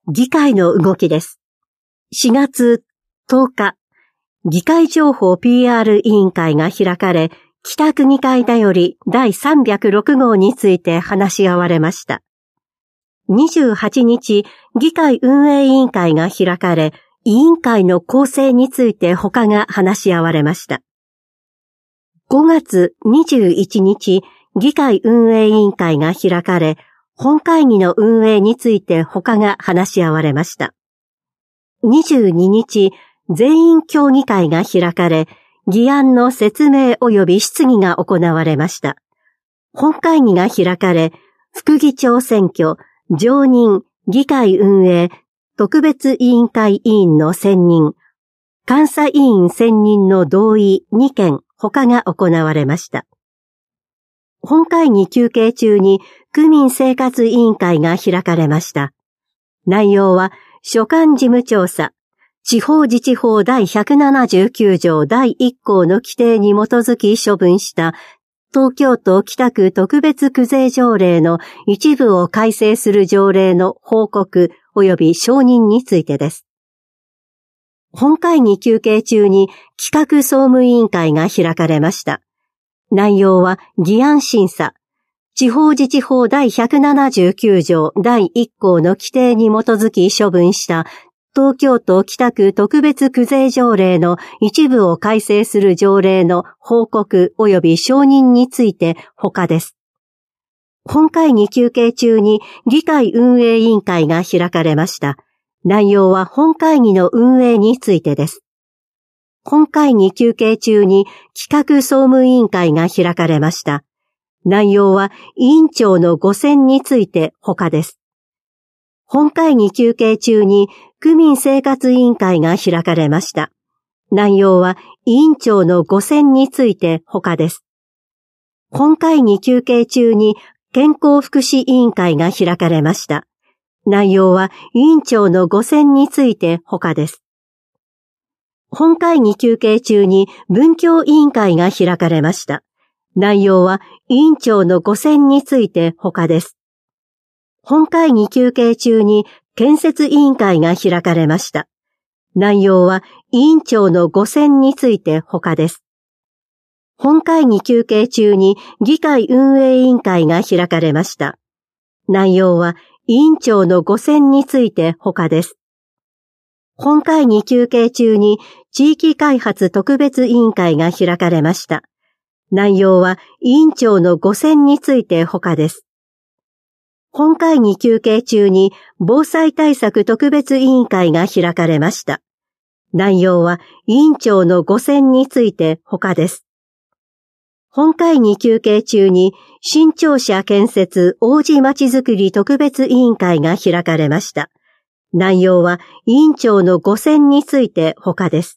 議会の動きです。4月10日、議会情報 PR 委員会が開かれ、北区議会だより第306号について話し合われました。28日、議会運営委員会が開かれ、委員会の構成について他が話し合われました。5月21日、議会運営委員会が開かれ、本会議の運営について他が話し合われました。22日、全員協議会が開かれ、議案の説明及び質疑が行われました。本会議が開かれ、副議長選挙、常任、議会運営、特別委員会委員の選任、監査委員選任の同意2件他が行われました。本会議休憩中に区民生活委員会が開かれました。内容は所管事務調査、地方自治法第179条第1項の規定に基づき処分した東京都北区特別区税条例の一部を改正する条例の報告及び承認についてです。本会議休憩中に企画総務委員会が開かれました。内容は議案審査、地方自治法第179条第1項の規定に基づき処分した東京都北区特別区税条例の一部を改正する条例の報告及び承認について他です。本会議休憩中に議会運営委員会が開かれました。内容は本会議の運営についてです。本会議休憩中に企画総務委員会が開かれました。内容は委員長のご選について他です。本会議休憩中に区民生活委員会が開かれました。内容は委員長のご選について他です。本会議休憩中に健康福祉委員会が開かれました。内容は委員長のご選について他です。本会議休憩中に文教委員会が開かれました。内容は委員長のご選について他です。本会議休憩中に建設委員会が開かれました。内容は委員長のご選について他です。本会議休憩中に議会運営委員会が開かれました。内容は委員長のご選について他です。本会議休憩中に地域開発特別委員会が開かれました。内容は委員長のご選について他です。本会議休憩中に防災対策特別委員会が開かれました。内容は委員長のご選について他です。本会議休憩中に新庁舎建設王子まちづくり特別委員会が開かれました。内容は委員長のご選について他です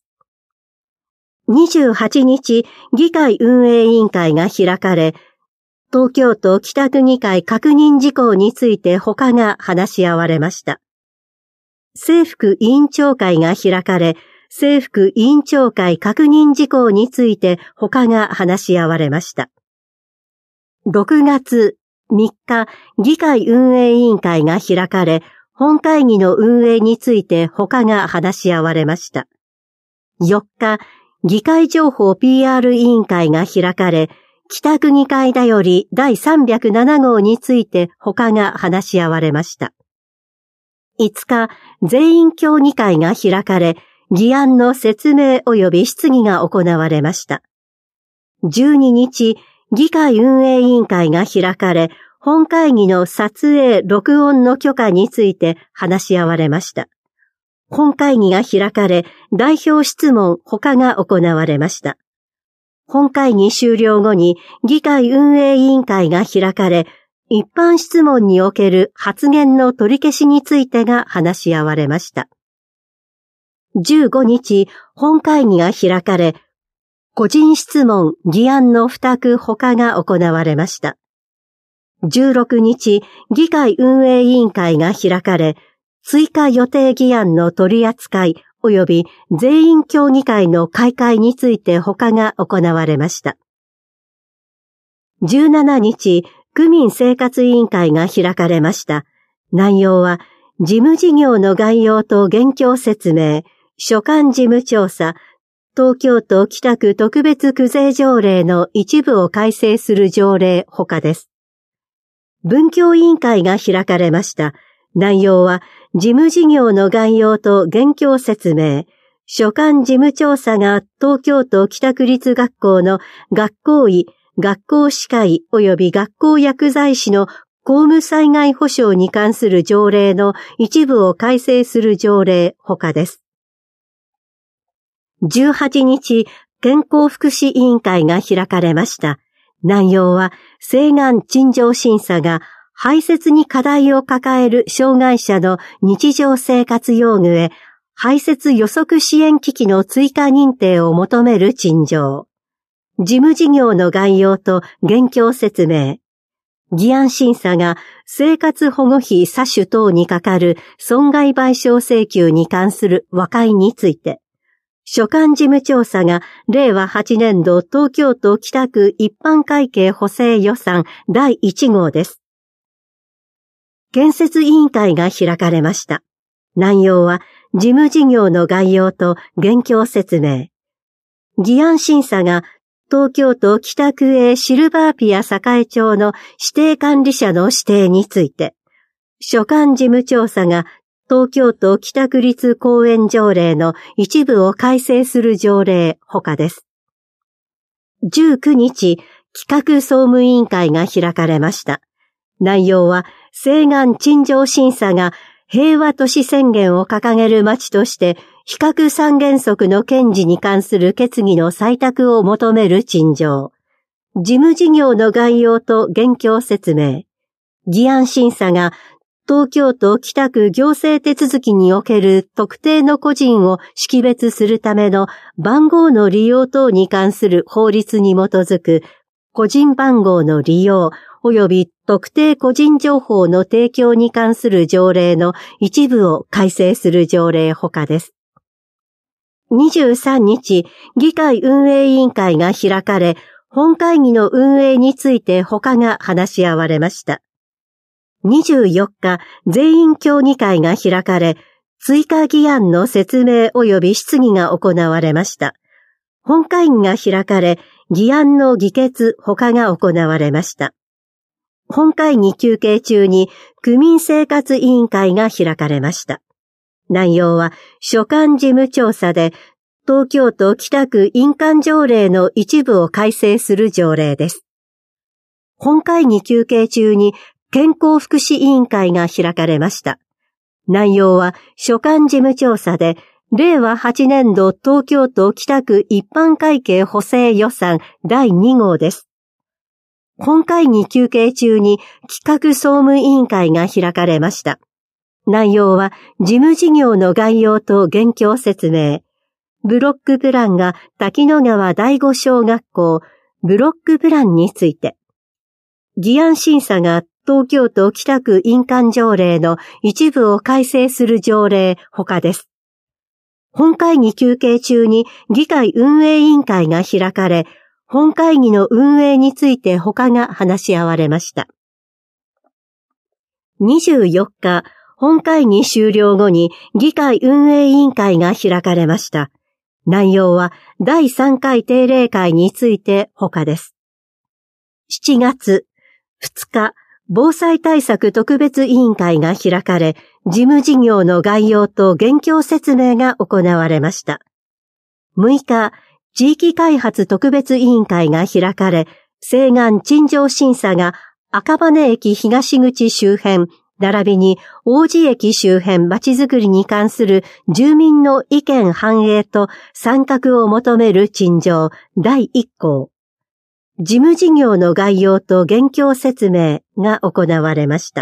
。28日、議会運営委員会が開かれ、東京都北区議会確認事項について他が話し合われました。政府区委員長会が開かれ、政府区委員長会確認事項について他が話し合われました。6月3日、議会運営委員会が開かれ、本会議の運営について他が話し合われました。4日、議会情報 PR 委員会が開かれ、北区議会だより第307号について他が話し合われました。5日、全員協議会が開かれ、議案の説明及び質疑が行われました。12日、議会運営委員会が開かれ、本会議の撮影・録音の許可について話し合われました。本会議が開かれ、代表質問他が行われました。本会議終了後に議会運営委員会が開かれ、一般質問における発言の取り消しについてが話し合われました。15日、本会議が開かれ、個人質問、議案の付託他が行われました。16日、議会運営委員会が開かれ、追加予定議案の取り扱い及び全員協議会の開会について他が行われました。17日、区民生活委員会が開かれました。内容は、 事務事業の概要と現況説明、所管事務調査、東京都北区特別区税条例の一部を改正する条例他です。文教委員会が開かれました。内容は、事務事業の概要と現況説明、所管事務調査が東京都北区立学校の学校医、学校歯科医及び学校薬剤師の公務災害保障に関する条例の一部を改正する条例他です。18日、健康福祉委員会が開かれました。内容は、請願陳情審査が排泄に課題を抱える障害者の日常生活用具へ排泄予測支援機器の追加認定を求める陳情。事務事業の概要と現況説明。議案審査が生活保護費詐取等にかかる損害賠償請求に関する和解について。所管事務調査が令和8年度東京都北区一般会計補正予算第1号です。建設委員会が開かれました。内容は事務事業の概要と現況説明。議案審査が東京都北区営シルバーピア栄町の指定管理者の指定について、所管事務調査が東京都北区立公園条例の一部を改正する条例他です。19日、企画総務委員会が開かれました。内容は、請願陳情審査が平和都市宣言を掲げる町として、非核三原則の堅持に関する決議の採択を求める陳情。事務事業の概要と現況説明。議案審査が、東京都北区行政手続きにおける特定の個人を識別するための番号の利用等に関する法律に基づく個人番号の利用及び特定個人情報の提供に関する条例の一部を改正する条例他です。23日、議会運営委員会が開かれ、本会議の運営について他が話し合われました。24日、全員協議会が開かれ、追加議案の説明及び質疑が行われました。本会議が開かれ、議案の議決他が行われました。本会議休憩中に区民生活委員会が開かれました。内容は所管事務調査で東京都北区印鑑条例の一部を改正する条例です。本会議休憩中に健康福祉委員会が開かれました。内容は所管事務調査で令和8年度東京都北区一般会計補正予算第2号です。本会議休憩中に企画総務委員会が開かれました。内容は事務事業の概要と現況説明。ブロックプランが滝野川第五小学校ブロックプランについて。議案審査が東京都北区印鑑条例の一部を改正する条例他です。本会議休憩中に議会運営委員会が開かれ、本会議の運営について他が話し合われました。24日、本会議終了後に議会運営委員会が開かれました。内容は第3回定例会について他です。7月2日、防災対策特別委員会が開かれ、事務事業の概要と現況説明が行われました。6日、地域開発特別委員会が開かれ、請願陳情審査が赤羽駅東口周辺、並びに王子駅周辺まちづくりに関する住民の意見反映と参画を求める陳情第1項。事務事業の概要と現況説明が行われました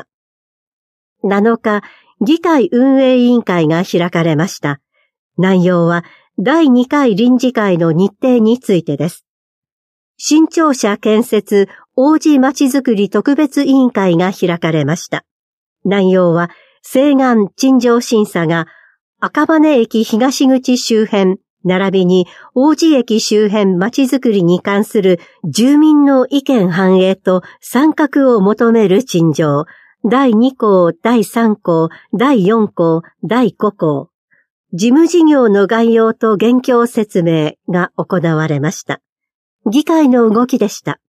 。7日、議会運営委員会が開かれました。内容は第2回臨時会の日程についてです。新庁舎建設王子まちづくり特別委員会が開かれました。内容は請願陳情審査が赤羽駅東口周辺、並びに王子駅周辺まちづくりに関する住民の意見反映と参画を求める陳情第2項、第3項、第4項、第5項、事務事業の概要と現況説明が行われました。議会の動きでした。